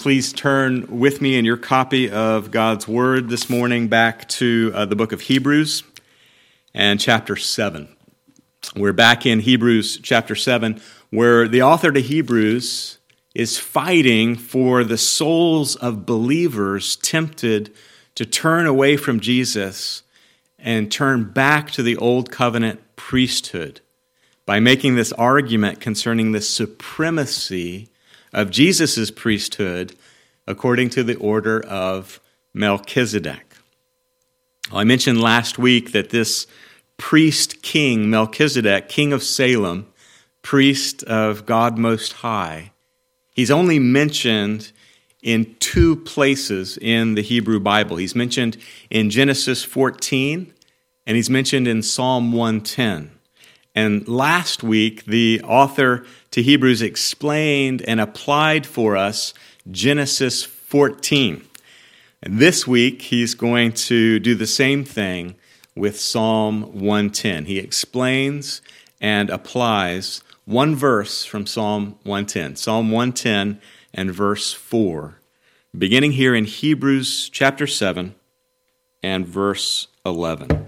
Please turn with me in your copy of God's Word this morning back to the book of Hebrews and chapter 7. We're back in Hebrews chapter 7, where the author to Hebrews is fighting for the souls of believers tempted to turn away from Jesus and turn back to the old covenant priesthood by making this argument concerning the supremacy of Jesus' priesthood according to the order of Melchizedek. I mentioned last week that this priest king, Melchizedek, king of Salem, priest of God Most High, he's only mentioned in two places in the Hebrew Bible. He's mentioned in Genesis 14, and he's mentioned in Psalm 110. And last week, the author to Hebrews explained and applied for us Genesis 14. And this week, he's going to do the same thing with Psalm 110. He explains and applies one verse from Psalm 110. Psalm 110 and verse 4, beginning here in Hebrews chapter 7 and verse 11.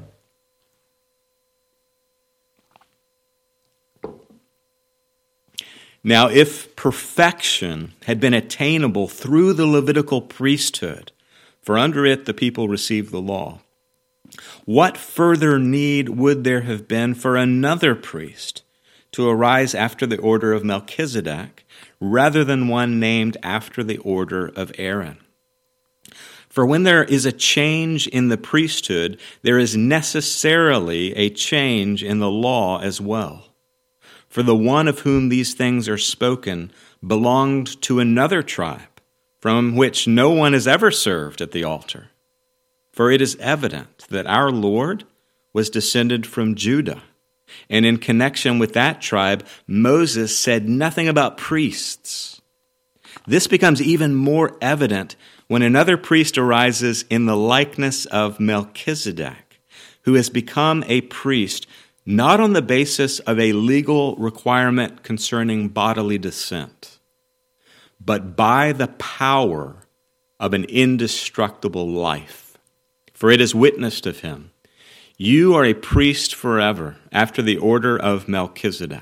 Now, if perfection had been attainable through the Levitical priesthood, for under it the people received the law, what further need would there have been for another priest to arise after the order of Melchizedek, rather than one named after the order of Aaron? For when there is a change in the priesthood, there is necessarily a change in the law as well. For the one of whom these things are spoken belonged to another tribe, from which no one has ever served at the altar. For it is evident that our Lord was descended from Judah, and in connection with that tribe, Moses said nothing about priests. This becomes even more evident when another priest arises in the likeness of Melchizedek, who has become a priest not on the basis of a legal requirement concerning bodily descent, but by the power of an indestructible life. For it is witnessed of him, you are a priest forever, after the order of Melchizedek.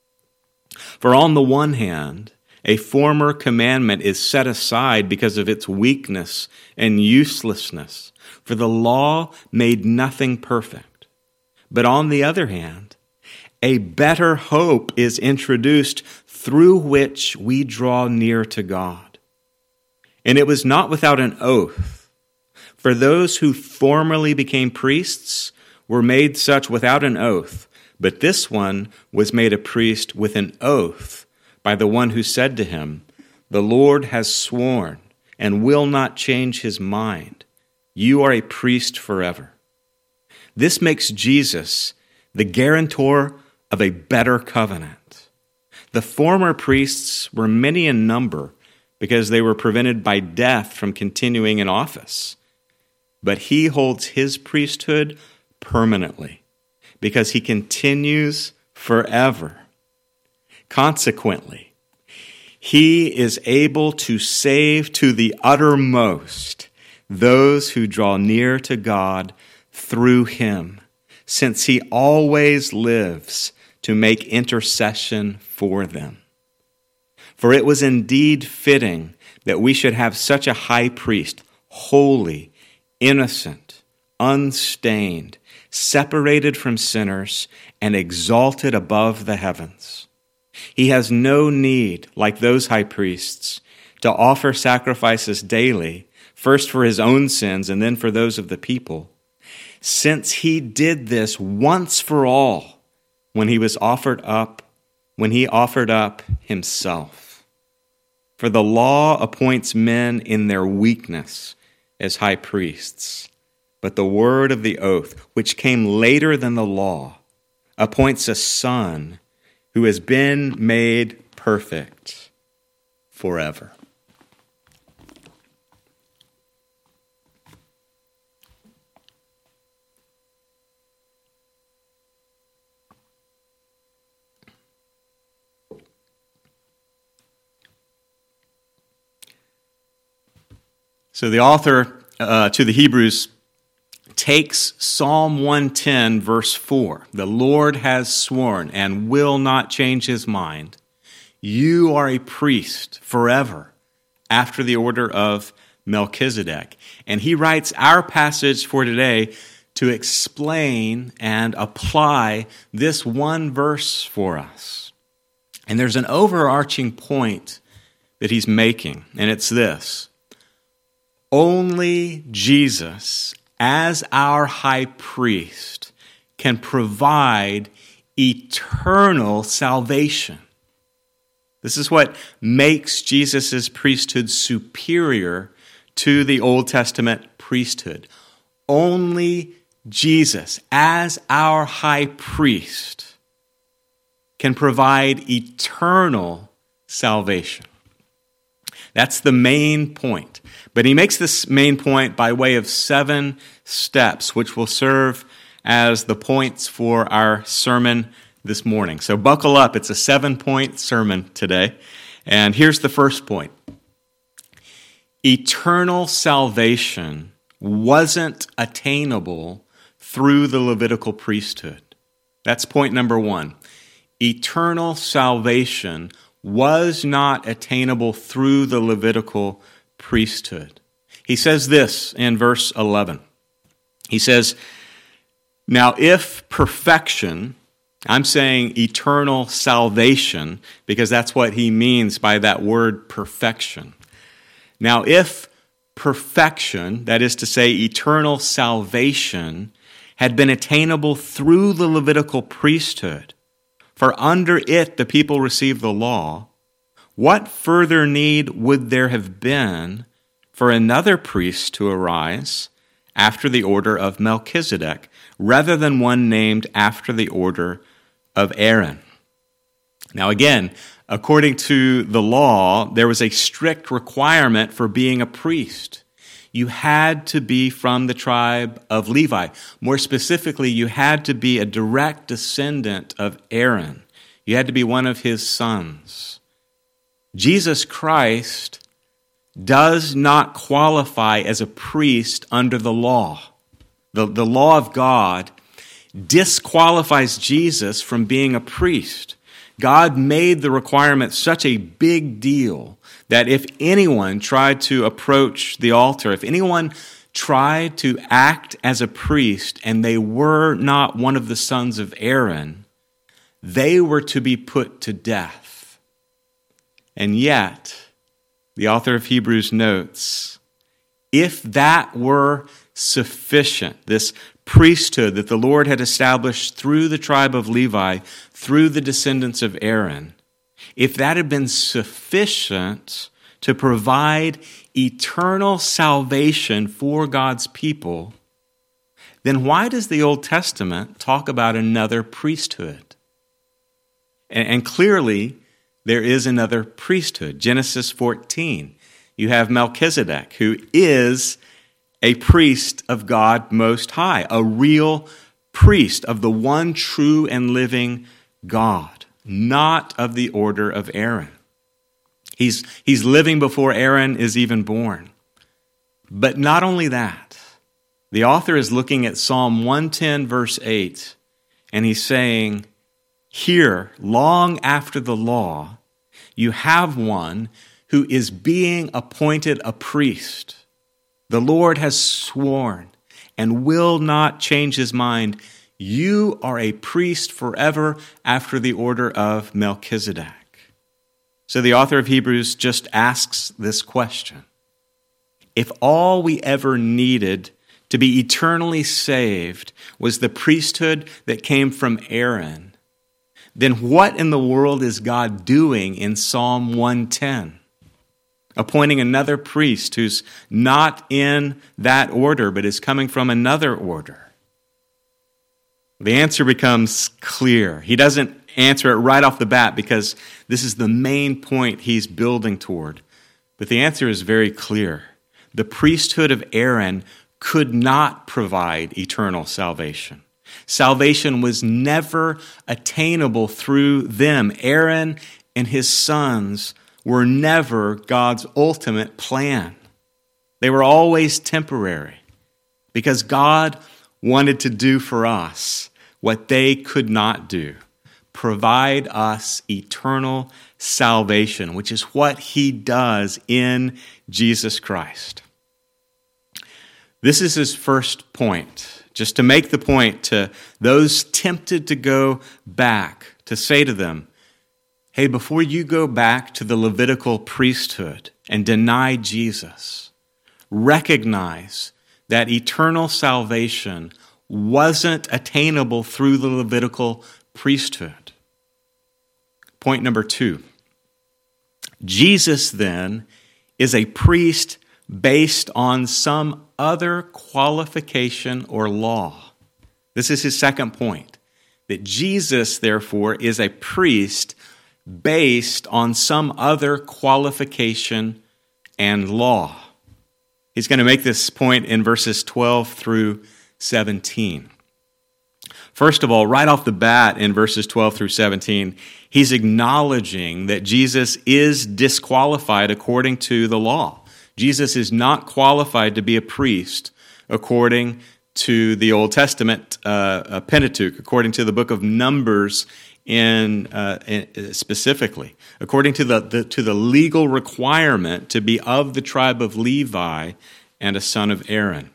For on the one hand, a former commandment is set aside because of its weakness and uselessness, for the law made nothing perfect. But on the other hand, a better hope is introduced through which we draw near to God. And it was not without an oath, for those who formerly became priests were made such without an oath, but this one was made a priest with an oath by the one who said to him, "The Lord has sworn and will not change his mind. You are a priest forever." This makes Jesus the guarantor of a better covenant. The former priests were many in number because they were prevented by death from continuing in office. But he holds his priesthood permanently because he continues forever. Consequently, he is able to save to the uttermost those who draw near to God through him, since he always lives to make intercession for them. For it was indeed fitting that we should have such a high priest, holy, innocent, unstained, separated from sinners, and exalted above the heavens. He has no need, like those high priests, to offer sacrifices daily, first for his own sins and then for those of the people, since he did this once for all when he offered up himself. For the law appoints men in their weakness as high priests, but the word of the oath, which came later than the law, appoints a son who has been made perfect forever. So the author to the Hebrews takes Psalm 110, verse 4. The Lord has sworn and will not change his mind. You are a priest forever after the order of Melchizedek. And he writes our passage for today to explain and apply this one verse for us. And there's an overarching point that he's making, and it's this. Only Jesus, as our high priest, can provide eternal salvation. This is what makes Jesus' priesthood superior to the Old Testament priesthood. Only Jesus, as our high priest, can provide eternal salvation. That's the main point. But he makes this main point by way of 7 steps, which will serve as the points for our sermon this morning. So buckle up. It's a 7-point sermon today. And here's the first point. Eternal salvation wasn't attainable through the Levitical priesthood. That's point number 1. Eternal salvation was not attainable through the Levitical priesthood. He says this in verse 11. He says, now if perfection, I'm saying eternal salvation, because that's what he means by that word perfection. Now if perfection, that is to say eternal salvation, had been attainable through the Levitical priesthood, for under it the people received the law, what further need would there have been for another priest to arise after the order of Melchizedek, rather than one named after the order of Aaron? Now again, according to the law, there was a strict requirement for being a priest. You had to be from the tribe of Levi. More specifically, you had to be a direct descendant of Aaron. You had to be one of his sons. Jesus Christ does not qualify as a priest under the law. The law of God disqualifies Jesus from being a priest. God made the requirement such a big deal that if anyone tried to approach the altar, if anyone tried to act as a priest and they were not one of the sons of Aaron, they were to be put to death. And yet, the author of Hebrews notes, if that were sufficient, this priesthood that the Lord had established through the tribe of Levi, through the descendants of Aaron, if that had been sufficient to provide eternal salvation for God's people, then why does the Old Testament talk about another priesthood? And clearly, there is another priesthood. Genesis 14, you have Melchizedek, who is a priest of God Most High, a real priest of the one true and living God, not of the order of Aaron. He's living before Aaron is even born. But not only that, the author is looking at Psalm 110, verse 8, and he's saying, here, long after the law, you have one who is being appointed a priest. The Lord has sworn and will not change his mind. You are a priest forever after the order of Melchizedek. So the author of Hebrews just asks this question. If all we ever needed to be eternally saved was the priesthood that came from Aaron, then what in the world is God doing in Psalm 110? Appointing another priest who's not in that order, but is coming from another order. The answer becomes clear. He doesn't answer it right off the bat because this is the main point he's building toward. But the answer is very clear. The priesthood of Aaron could not provide eternal salvation. Salvation was never attainable through them. Aaron and his sons were never God's ultimate plan. They were always temporary because God wanted to do for us what they could not do, provide us eternal salvation, which is what he does in Jesus Christ. This is his first point, just to make the point to those tempted to go back, to say to them, hey, before you go back to the Levitical priesthood and deny Jesus, recognize that eternal salvation wasn't attainable through the Levitical priesthood. Point number 2. Jesus then is a priest based on some other qualification or law. This is his second point, that Jesus, therefore, is a priest based on some other qualification and law. He's going to make this point in verses 12 through 17. First of all, right off the bat in verses 12 through 17, he's acknowledging that Jesus is disqualified according to the law. Jesus is not qualified to be a priest according to the Old Testament Pentateuch, according to the book of Numbers specifically, according to the legal requirement to be of the tribe of Levi and a son of Aaron.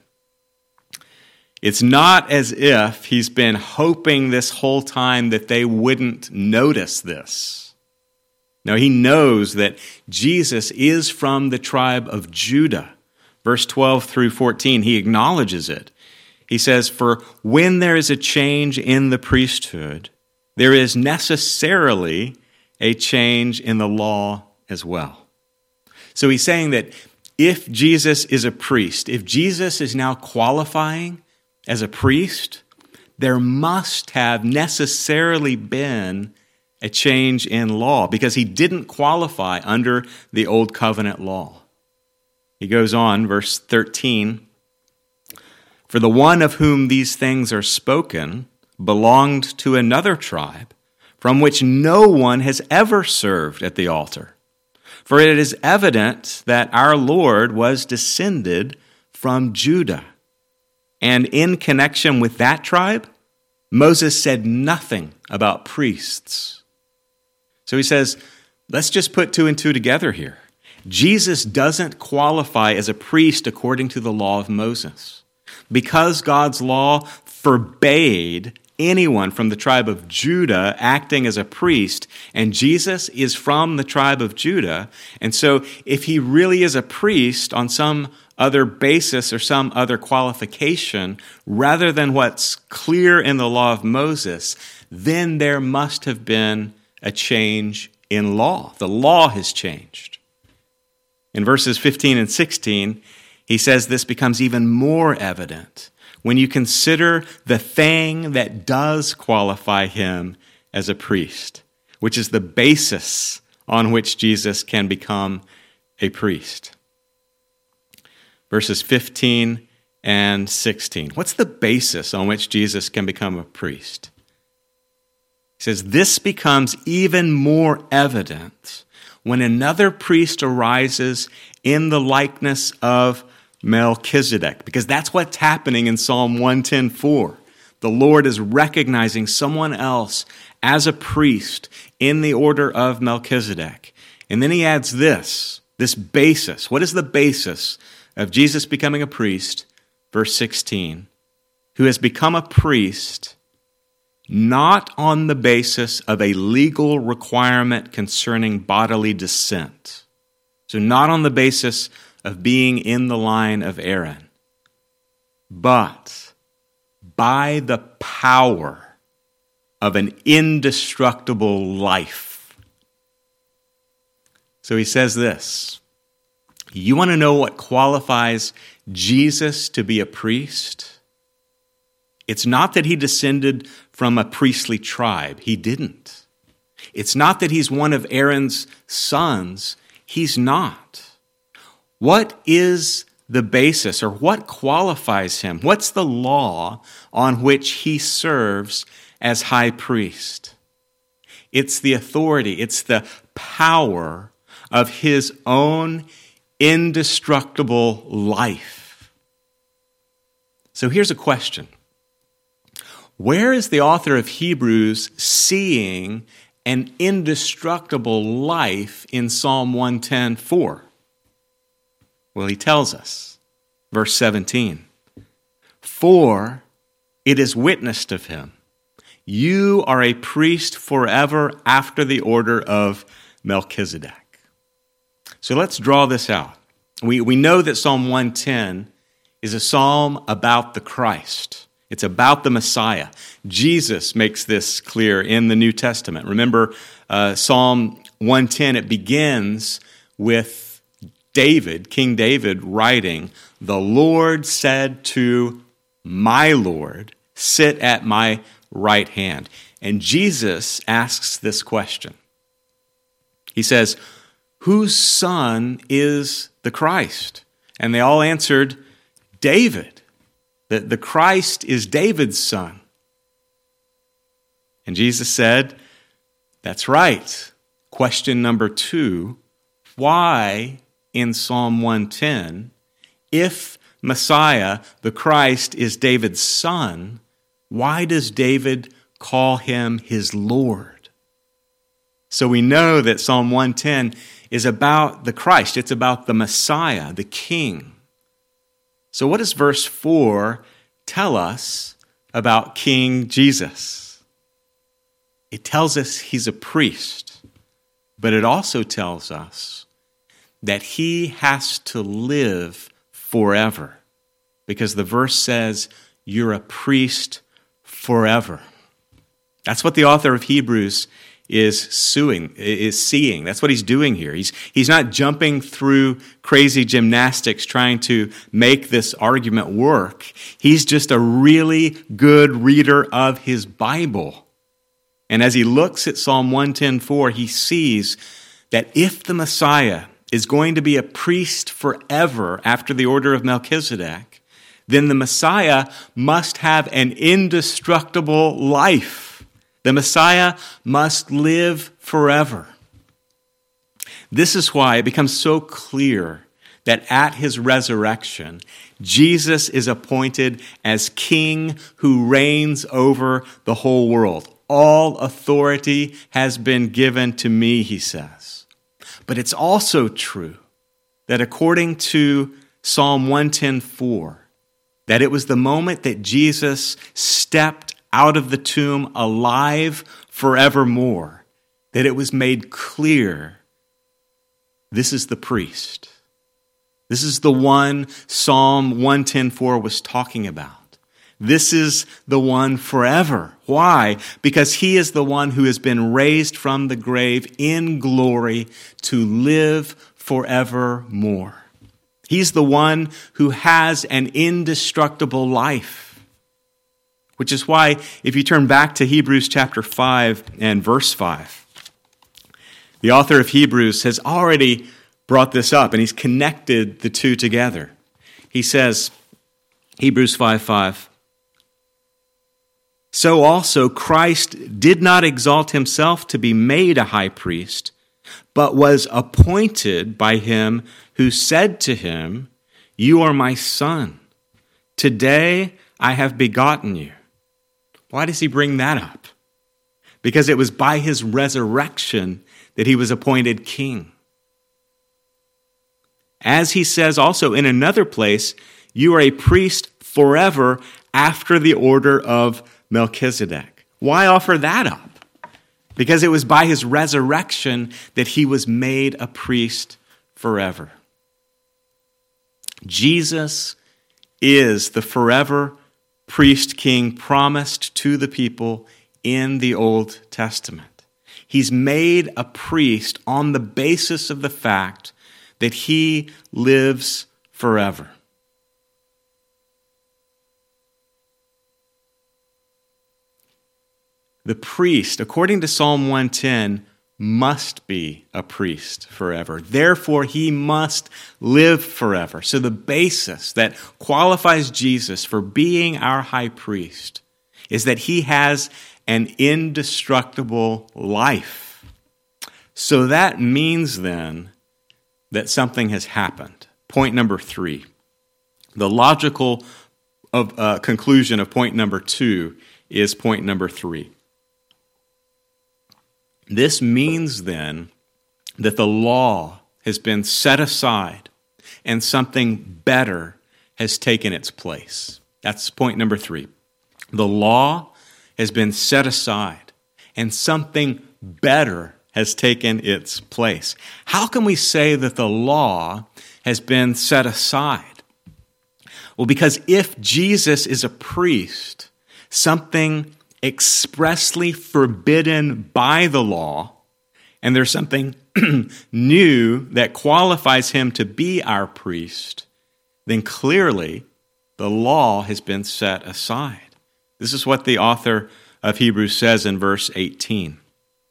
It's not as if he's been hoping this whole time that they wouldn't notice this. No, he knows that Jesus is from the tribe of Judah. Verse 12 through 14, he acknowledges it. He says, "For when there is a change in the priesthood, there is necessarily a change in the law as well." So he's saying that if Jesus is a priest, if Jesus is now qualifying as a priest, there must have necessarily been a change in law because he didn't qualify under the Old Covenant law. He goes on, verse 13, "For the one of whom these things are spoken belonged to another tribe from which no one has ever served at the altar. For it is evident that our Lord was descended from Judah. And in connection with that tribe, Moses said nothing about priests." So he says, let's just put 2 and 2 together here. Jesus doesn't qualify as a priest according to the law of Moses. Because God's law forbade anyone from the tribe of Judah acting as a priest, and Jesus is from the tribe of Judah, and so if he really is a priest on some other basis or some other qualification, rather than what's clear in the law of Moses, then there must have been a change in law. The law has changed. In verses 15 and 16, he says this becomes even more evident when you consider the thing that does qualify him as a priest, which is the basis on which Jesus can become a priest. Verses 15 and 16. What's the basis on which Jesus can become a priest? He says, this becomes even more evident when another priest arises in the likeness of Melchizedek, because that's what's happening in Psalm 110:4. The Lord is recognizing someone else as a priest in the order of Melchizedek. And then he adds this basis. What is the basis of Jesus becoming a priest? Verse 16, who has become a priest not on the basis of a legal requirement concerning bodily descent. So not on the basis of being in the line of Aaron, but by the power of an indestructible life. So he says this, you want to know what qualifies Jesus to be a priest? It's not that he descended from a priestly tribe. He didn't. It's not that he's one of Aaron's sons. He's not. What is the basis, or what qualifies him? What's the law on which he serves as high priest? It's the authority, it's the power of his own indestructible life. So here's a question. Where is the author of Hebrews seeing an indestructible life in Psalm 110:4? Well, he tells us, verse 17, "For it is witnessed of him, you are a priest forever after the order of Melchizedek." So let's draw this out. We know that Psalm 110 is a psalm about the Christ. It's about the Messiah. Jesus makes this clear in the New Testament. Remember, Psalm 110, it begins with David, King David, writing, "The Lord said to my Lord, sit at my right hand." And Jesus asks this question. He says, "Whose son is the Christ?" And they all answered, "David." That the Christ is David's son. And Jesus said, "That's right." Question number 2, why in Psalm 110, if Messiah, the Christ, is David's son, why does David call him his Lord? So we know that Psalm 110 is about the Christ. It's about the Messiah, the King. So what does verse 4 tell us about King Jesus? It tells us he's a priest, but it also tells us that he has to live forever, because the verse says, "You're a priest forever." That's what the author of Hebrews is seeing. That's what he's doing here. He's not jumping through crazy gymnastics trying to make this argument work. He's just a really good reader of his Bible. And as he looks at Psalm 110:4, he sees that if the Messiah is going to be a priest forever after the order of Melchizedek, then the Messiah must have an indestructible life. The Messiah must live forever. This is why it becomes so clear that at his resurrection, Jesus is appointed as King who reigns over the whole world. "All authority has been given to me," he says. But it's also true that according to Psalm 110:4, that it was the moment that Jesus stepped out of the tomb alive forevermore, that it was made clear this is the priest. This is the one Psalm 110:4 was talking about. This is the one forever. Why? Because he is the one who has been raised from the grave in glory to live forevermore. He's the one who has an indestructible life. Which is why, if you turn back to Hebrews chapter 5 and verse 5, the author of Hebrews has already brought this up, and he's connected the two together. He says, Hebrews 5:5, "So also Christ did not exalt himself to be made a high priest, but was appointed by him who said to him, 'You are my son. Today I have begotten you.'" Why does he bring that up? Because it was by his resurrection that he was appointed king. As he says also in another place, "You are a priest forever after the order of Melchizedek." Why offer that up? Because it was by his resurrection that he was made a priest forever. Jesus is the forever priest king promised to the people in the Old Testament. He's made a priest on the basis of the fact that he lives forever. The priest, according to Psalm 110, must be a priest forever. Therefore, he must live forever. So the basis that qualifies Jesus for being our high priest is that he has an indestructible life. So that means then that something has happened. Point number 3. The logical conclusion of point number 2 is point number 3. This means then that the law has been set aside and something better has taken its place. That's point number 3. The law has been set aside and something better has taken its place. How can we say that the law has been set aside? Well, because if Jesus is a priest, something expressly forbidden by the law, and there's something new that qualifies him to be our priest, then clearly the law has been set aside. This is what the author of Hebrews says in verse 18.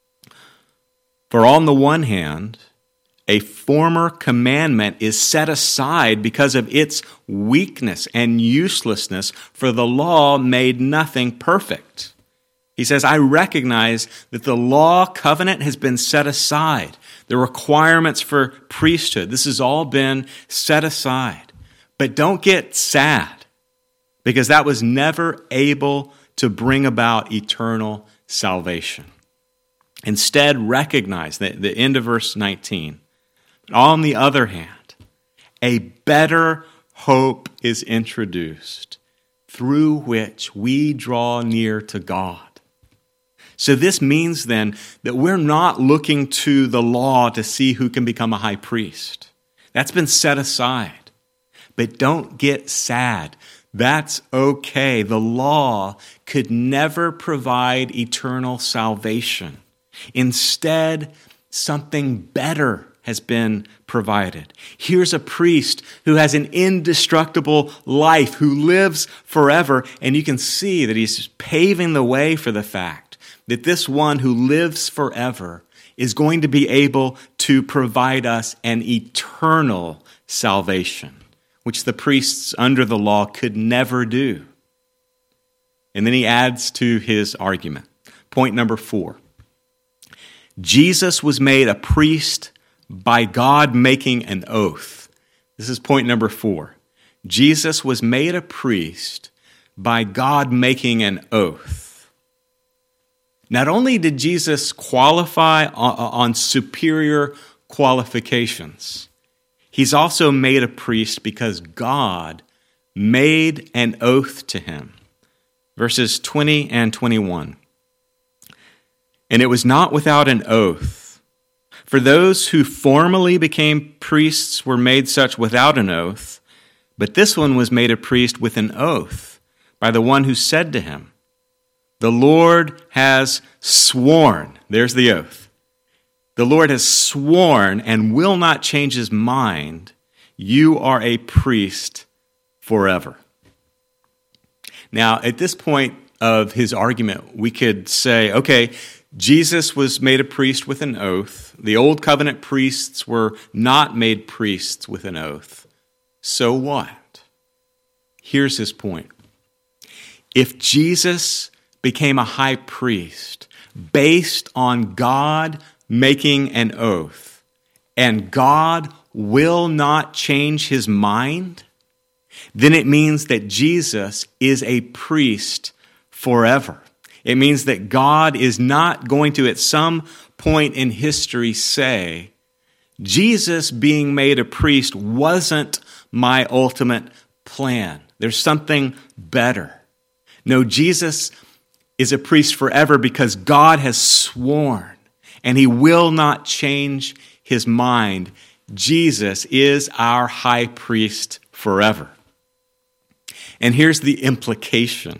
For on the one hand, a former commandment is set aside because of its weakness and uselessness, for the law made nothing perfect. He says, I recognize that the law covenant has been set aside. The requirements for priesthood, this has all been set aside. But don't get sad, because that was never able to bring about eternal salvation. Instead, recognize that the end of verse 19. On the other hand, a better hope is introduced through which we draw near to God. So this means then that we're not looking to the law to see who can become a high priest. That's been set aside. But don't get sad. That's okay. The law could never provide eternal salvation. Instead, something better has been provided. Here's a priest who has an indestructible life, who lives forever, and you can see that he's paving the way for the fact that this one who lives forever is going to be able to provide us an eternal salvation, which the priests under the law could never do. And then he adds to his argument. Point number 4. Jesus was made a priest by God making an oath. This is point number 4. Jesus was made a priest by God making an oath. Not only did Jesus qualify on superior qualifications, he's also made a priest because God made an oath to him. Verses 20 and 21. And it was not without an oath. For those who formerly became priests were made such without an oath, but this one was made a priest with an oath by the one who said to him, the Lord has sworn. There's the oath. The Lord has sworn and will not change his mind. You are a priest forever. Now, at this point of his argument, we could say, okay, Jesus was made a priest with an oath. The old covenant priests were not made priests with an oath. So what? Here's his point. If Jesus became a high priest based on God making an oath, and God will not change his mind, then it means that Jesus is a priest forever. It means that God is not going to, at some point in history, say, Jesus being made a priest wasn't my ultimate plan. There's something better. No, Jesus is a priest forever because God has sworn, and he will not change his mind. Jesus is our high priest forever. And here's the implication.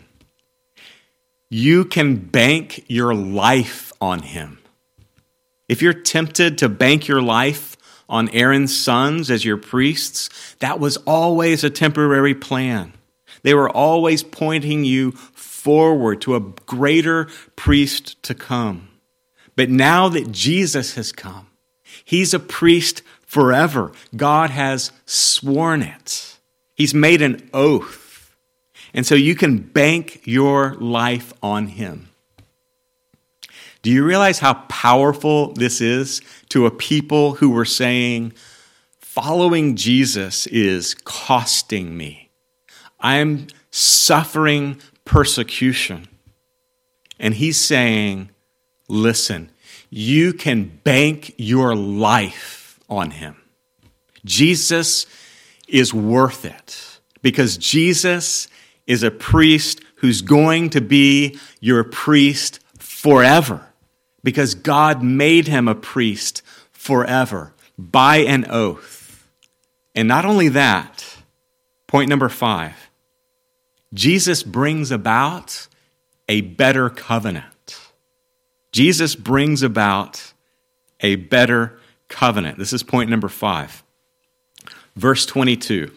You can bank your life on him. If you're tempted to bank your life on Aaron's sons as your priests, that was always a temporary plan. They were always pointing you forward to a greater priest to come. But now that Jesus has come, he's a priest forever. God has sworn it. He's made an oath. And so you can bank your life on him. Do you realize how powerful this is to a people who were saying, following Jesus is costing me. I'm suffering persecution. And he's saying, listen, you can bank your life on him. Jesus is worth it because Jesus is a priest who's going to be your priest forever because God made him a priest forever by an oath. And not only that, point number 5, Jesus brings about a better covenant. Jesus brings about a better covenant. This is point number 5. Verse 22.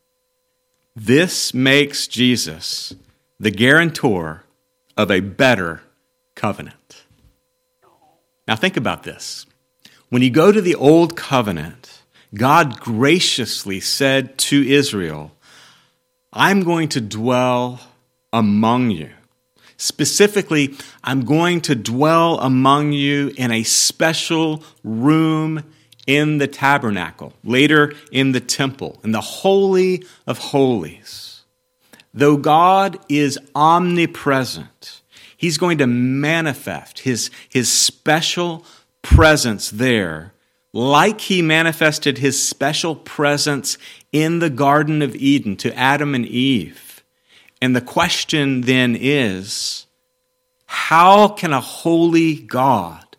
This makes Jesus the guarantor of a better covenant. Now think about this. When you go to the Old Covenant, God graciously said to Israel, I'm going to dwell among you. Specifically, I'm going to dwell among you in a special room in the tabernacle, later in the temple, in the Holy of Holies. Though God is omnipresent, he's going to manifest his special presence there, like he manifested his special presence in the Garden of Eden to Adam and Eve. And the question then is, how can a holy God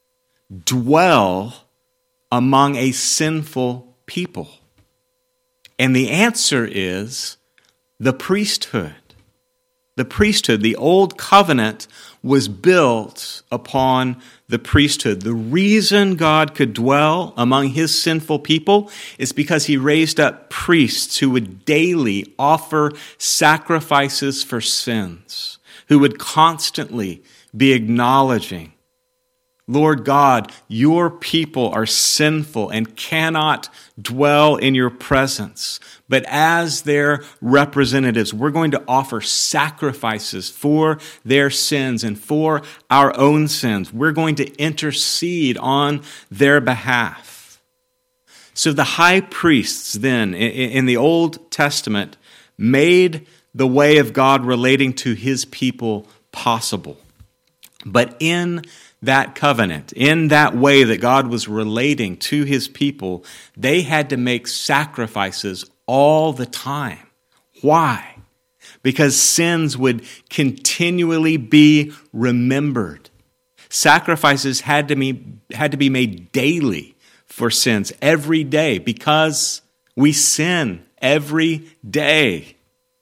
dwell among a sinful people? And the answer is the priesthood. The priesthood, the old covenant, was built upon the priesthood. The reason God could dwell among his sinful people is because he raised up priests who would daily offer sacrifices for sins, who would constantly be acknowledging, Lord God, your people are sinful and cannot dwell in your presence. But as their representatives, we're going to offer sacrifices for their sins and for our own sins. We're going to intercede on their behalf. So the high priests then in the Old Testament made the way of God relating to his people possible. But in that covenant, in that way that God was relating to his people, they had to make sacrifices all the time. Why? Because sins would continually be remembered. Sacrifices had to be made daily for sins, every day, because we sin every day.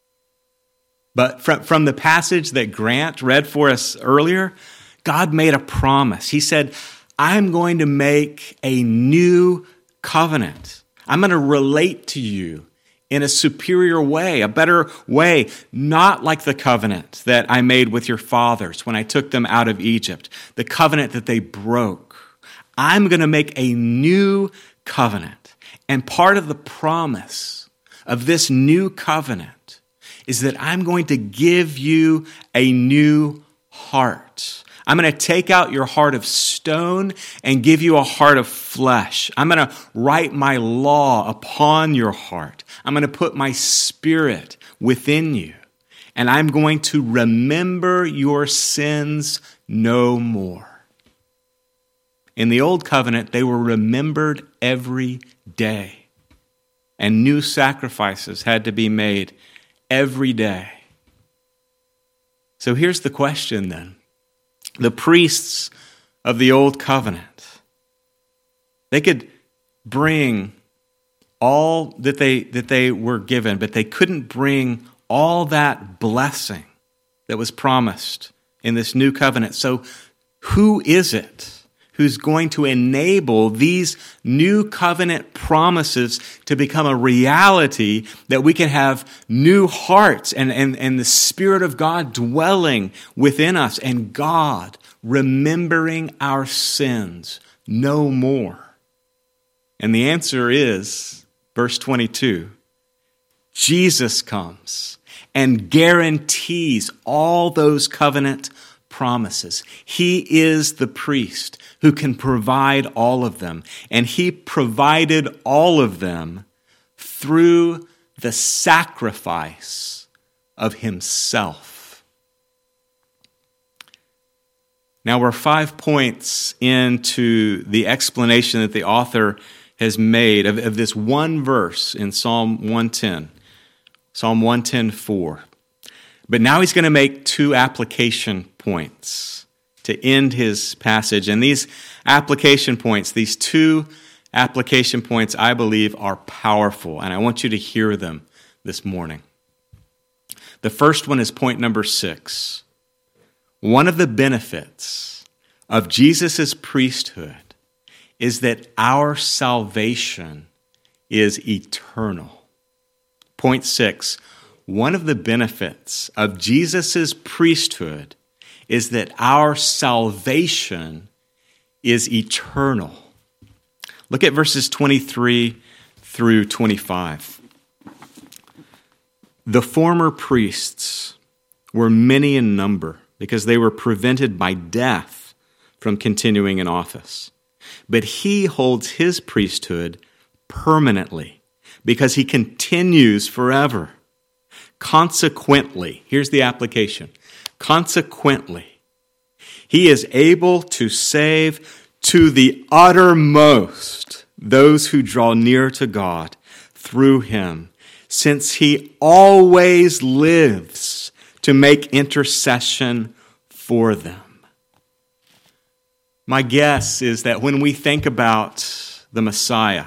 But from the passage that Grant read for us earlier, God made a promise. He said, I'm going to make a new covenant. I'm going to relate to you in a superior way, a better way, not like the covenant that I made with your fathers when I took them out of Egypt, the covenant that they broke. I'm going to make a new covenant. And part of the promise of this new covenant is that I'm going to give you a new heart. I'm going to take out your heart of stone and give you a heart of flesh. I'm going to write my law upon your heart. I'm going to put my spirit within you. And I'm going to remember your sins no more. In the Old Covenant, they were remembered every day. And new sacrifices had to be made every day. So here's the question then. The priests of the Old Covenant, they could bring all that they were given, but they couldn't bring all that blessing that was promised in this new covenant. So who is it who's going to enable these new covenant promises to become a reality, that we can have new hearts and the Spirit of God dwelling within us and God remembering our sins no more? And the answer is, verse 22, Jesus comes and guarantees all those covenant promises. He is the priest who can provide all of them, and he provided all of them through the sacrifice of himself. Now we're 5 points into the explanation that the author has made of this one verse in Psalm 110, Psalm 110:4. But now he's going to make 2 application points to end his passage. And these application points, these 2 application points, I believe, are powerful. And I want you to hear them this morning. The first one is point number 6. One of the benefits of Jesus' priesthood is that our salvation is eternal. Point 6. One of the benefits of Jesus' priesthood is that our salvation is eternal. Look at verses 23 through 25. The former priests were many in number because they were prevented by death from continuing in office. But he holds his priesthood permanently because he continues forever. Consequently, here's the application. Consequently, he is able to save to the uttermost those who draw near to God through him, since he always lives to make intercession for them. My guess is that when we think about the Messiah,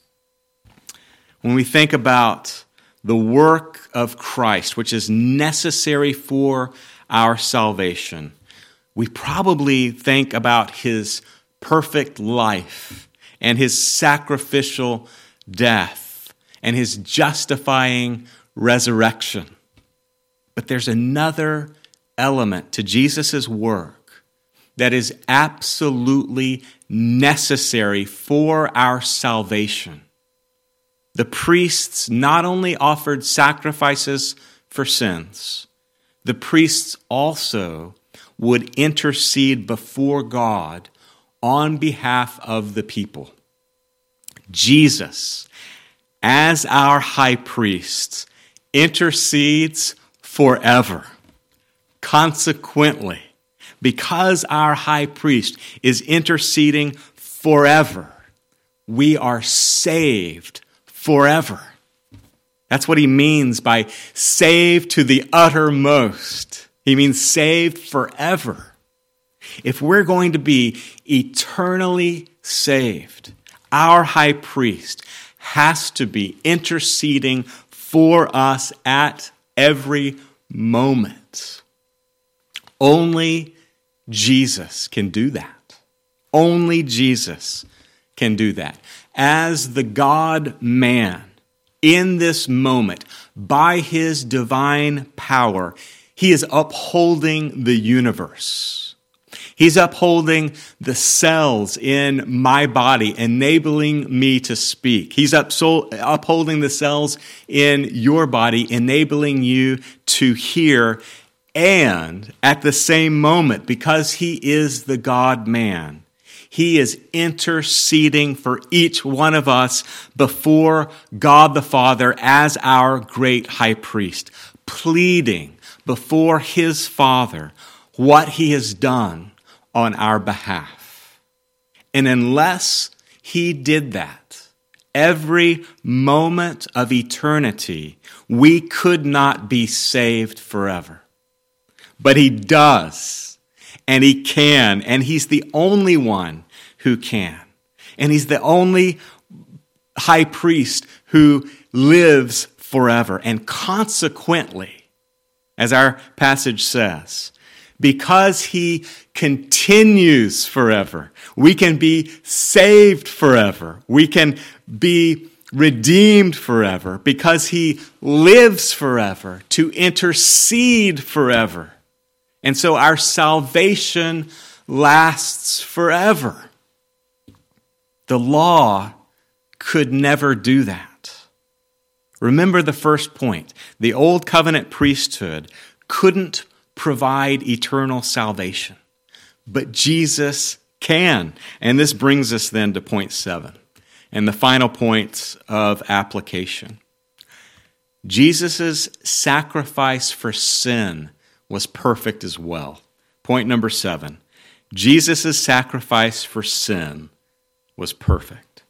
when we think about the work of Christ, which is necessary for our salvation, we probably think about his perfect life and his sacrificial death and his justifying resurrection. But there's another element to Jesus' work that is absolutely necessary for our salvation. The priests not only offered sacrifices for sins, the priests also would intercede before God on behalf of the people. Jesus, as our high priest, intercedes forever. Consequently, because our high priest is interceding forever, we are saved forever. That's what he means by saved to the uttermost. He means saved forever. If we're going to be eternally saved, our high priest has to be interceding for us at every moment. Only Jesus can do that. Only Jesus can do that. As the God-man, in this moment, by his divine power, he is upholding the universe. He's upholding the cells in my body, enabling me to speak. He's upholding the cells in your body, enabling you to hear. And at the same moment, because he is the God-man, he is interceding for each one of us before God the Father as our great high priest, pleading before his Father what he has done on our behalf. And unless he did that, every moment of eternity, we could not be saved forever. But he does, and he can, and he's the only one who can. And he's the only high priest who lives forever. And consequently, as our passage says, because he continues forever, we can be saved forever. We can be redeemed forever because he lives forever to intercede forever. And so our salvation lasts forever. The law could never do that. Remember the first point. The Old Covenant priesthood couldn't provide eternal salvation, but Jesus can. And this brings us then to point 7 and the final points of application. Jesus' sacrifice for sin was perfect as well. Point number 7, Jesus' sacrifice for sin was perfect.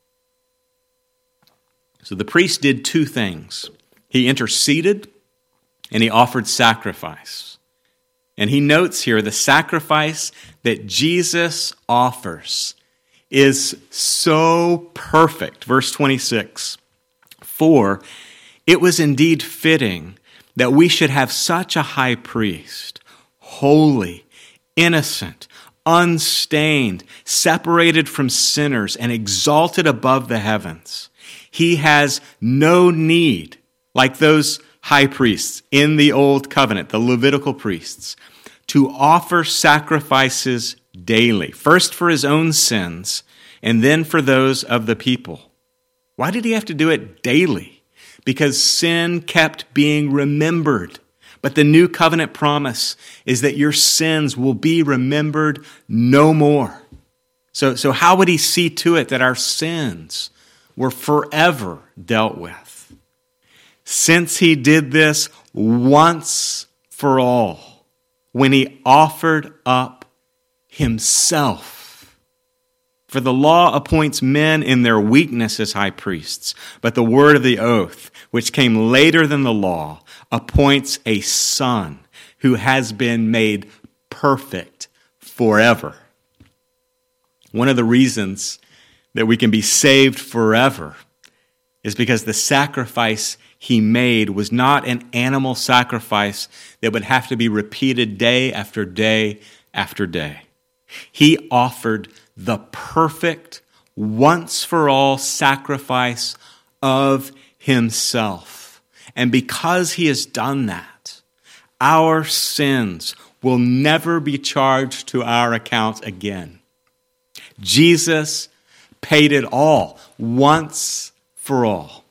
So the priest did 2 things. He interceded and he offered sacrifice. And he notes here the sacrifice that Jesus offers is so perfect. Verse 26, "For it was indeed fitting that we should have such a high priest, holy, innocent, unstained, separated from sinners, and exalted above the heavens. He has no need, like those high priests in the Old Covenant, the Levitical priests, to offer sacrifices daily, first for his own sins and then for those of the people." Why did he have to do it daily? Because sin kept being remembered. But the new covenant promise is that your sins will be remembered no more. So how would he see to it that our sins were forever dealt with? Since he did this once for all, when he offered up himself. For the law appoints men in their weakness as high priests, but the word of the oath, which came later than the law, appoints a son who has been made perfect forever. One of the reasons that we can be saved forever is because the sacrifice he made was not an animal sacrifice that would have to be repeated day after day after day. He offered the perfect, once-for-all sacrifice of himself. And because he has done that, our sins will never be charged to our account again. Jesus paid it all, once for all.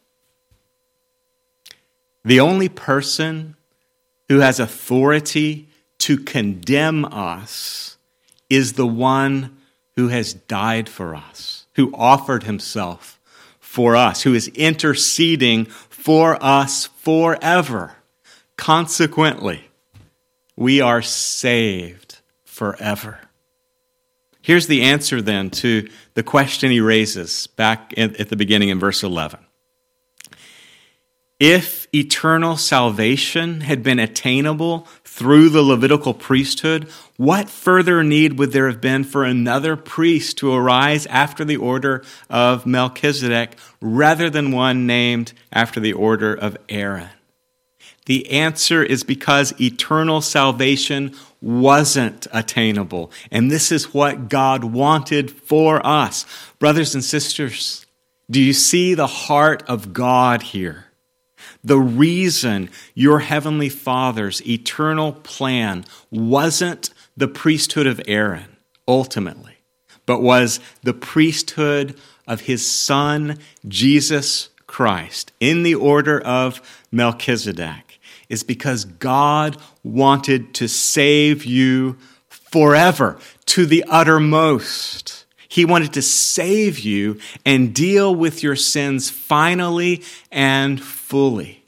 The only person who has authority to condemn us is the one who has died for us, who offered himself for us, who is interceding for us forever. Consequently, we are saved forever. Here's the answer then to the question he raises back at the beginning in verse 11. If eternal salvation had been attainable through the Levitical priesthood, what further need would there have been for another priest to arise after the order of Melchizedek rather than one named after the order of Aaron? The answer is because eternal salvation wasn't attainable. And this is what God wanted for us. Brothers and sisters, do you see the heart of God here? The reason your heavenly Father's eternal plan wasn't the priesthood of Aaron, ultimately, but was the priesthood of his Son, Jesus Christ, in the order of Melchizedek, is because God wanted to save you forever, to the uttermost. He wanted to save you and deal with your sins finally and fully.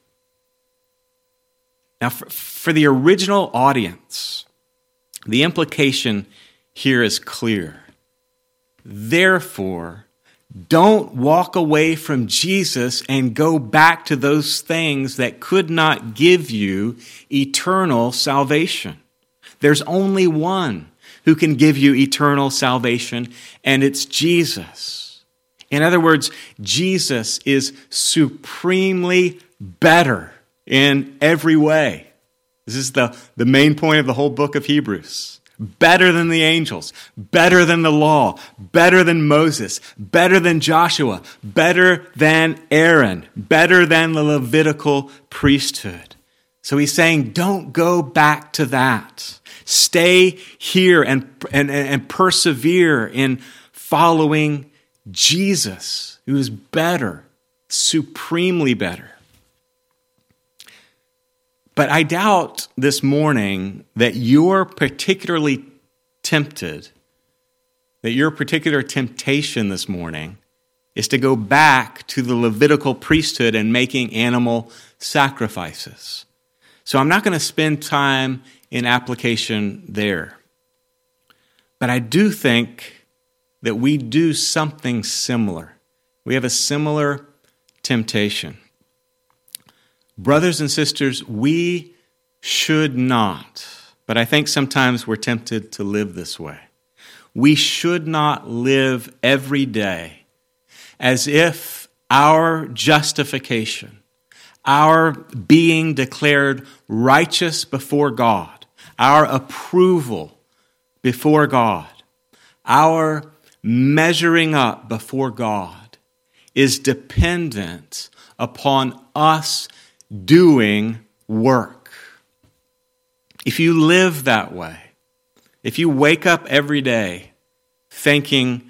Now, for the original audience, the implication here is clear. Therefore, don't walk away from Jesus and go back to those things that could not give you eternal salvation. There's only one who can give you eternal salvation, and it's Jesus. In other words, Jesus is supremely better in every way. This is the main point of the whole book of Hebrews. Better than the angels, better than the law, better than Moses, better than Joshua, better than Aaron, better than the Levitical priesthood. So he's saying, don't go back to that. Stay here and persevere in following Jesus, who is better, supremely better. But I doubt this morning that you're particularly tempted, that your particular temptation this morning is to go back to the Levitical priesthood and making animal sacrifices. So I'm not going to spend time in application there. But I do think that we do something similar. We have a similar temptation. Brothers and sisters, we should not, but I think sometimes we're tempted to live this way. We should not live every day as if our justification, our being declared righteous before God, our approval before God, our measuring up before God is dependent upon us doing work. If you live that way, if you wake up every day thinking,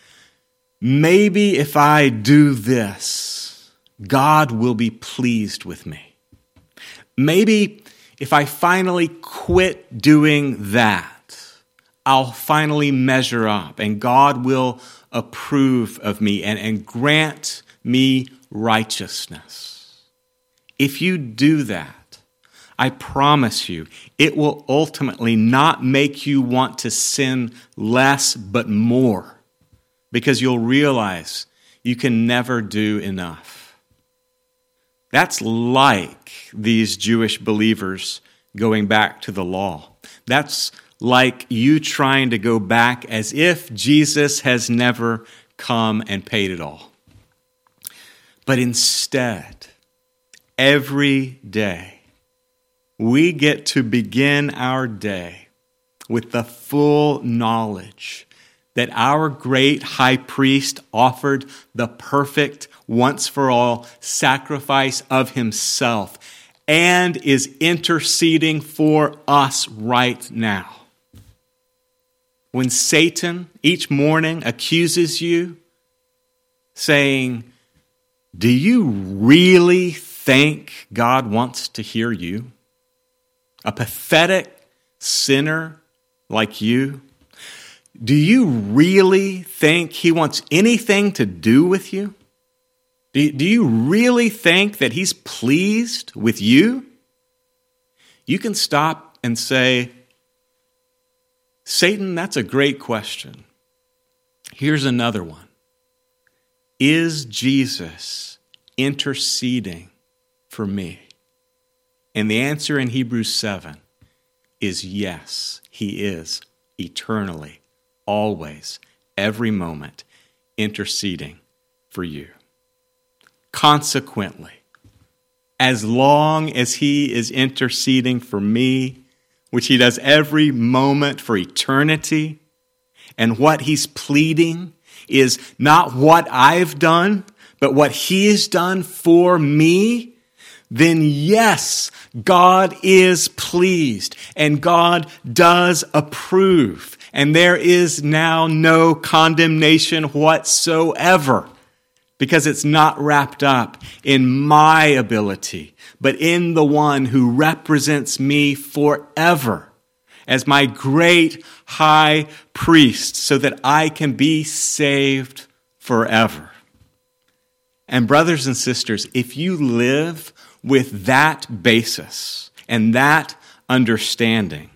maybe if I do this, God will be pleased with me. Maybe if I finally quit doing that, I'll finally measure up and God will approve of me and grant me righteousness. If you do that, I promise you, it will ultimately not make you want to sin less but more, because you'll realize you can never do enough. That's like these Jewish believers going back to the law. That's like you trying to go back as if Jesus has never come and paid it all. But instead, every day, we get to begin our day with the full knowledge that our great high priest offered the perfect, once-for-all sacrifice of himself and is interceding for us right now. When Satan each morning accuses you, saying, "Do you really think God wants to hear you? A pathetic sinner like you? Do you really think he wants anything to do with you? Do you really think that he's pleased with you?" You can stop and say, "Satan, that's a great question. Here's another one. Is Jesus interceding for me?" And the answer in Hebrews 7 is yes, he is eternally, always, every moment, interceding for you. Consequently, as long as he is interceding for me, which he does every moment for eternity, and what he's pleading is not what I've done, but what he has done for me, then yes, God is pleased and God does approve. And there is now no condemnation whatsoever, because it's not wrapped up in my ability, but in the one who represents me forever as my great high priest, so that I can be saved forever. And brothers and sisters, if you live with that basis and that understanding,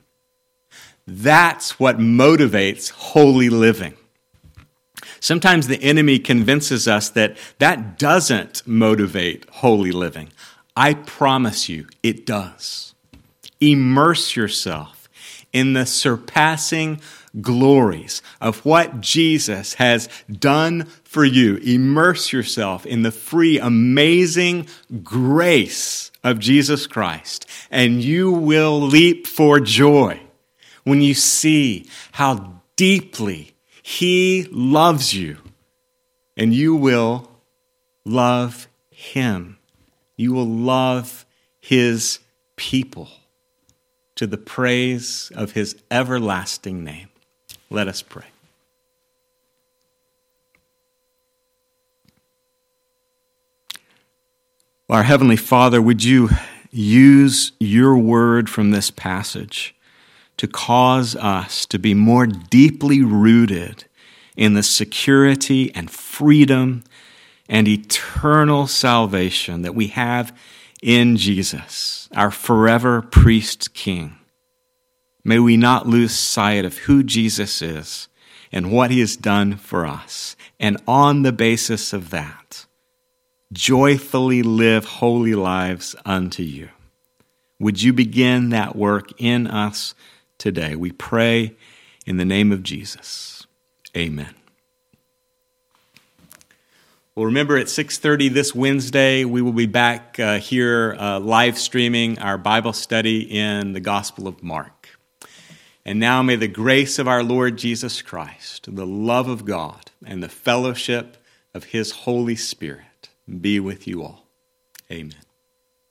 that's what motivates holy living. Sometimes the enemy convinces us that that doesn't motivate holy living. I promise you, it does. Immerse yourself in the surpassing glories of what Jesus has done for you. Immerse yourself in the free, amazing grace of Jesus Christ, and you will leap for joy when you see how deeply he loves you, and you will love him. You will love his people to the praise of his everlasting name. Let us pray. Our Heavenly Father, would you use your word from this passage to cause us to be more deeply rooted in the security and freedom and eternal salvation that we have in Jesus, our forever priest king. May we not lose sight of who Jesus is and what he has done for us. And on the basis of that, joyfully live holy lives unto you. Would you begin that work in us today? We pray in the name of Jesus. Amen. Well, remember at 6:30 this Wednesday, we will be back here live streaming our Bible study in the Gospel of Mark. And now may the grace of our Lord Jesus Christ, the love of God, and the fellowship of his Holy Spirit be with you all. Amen.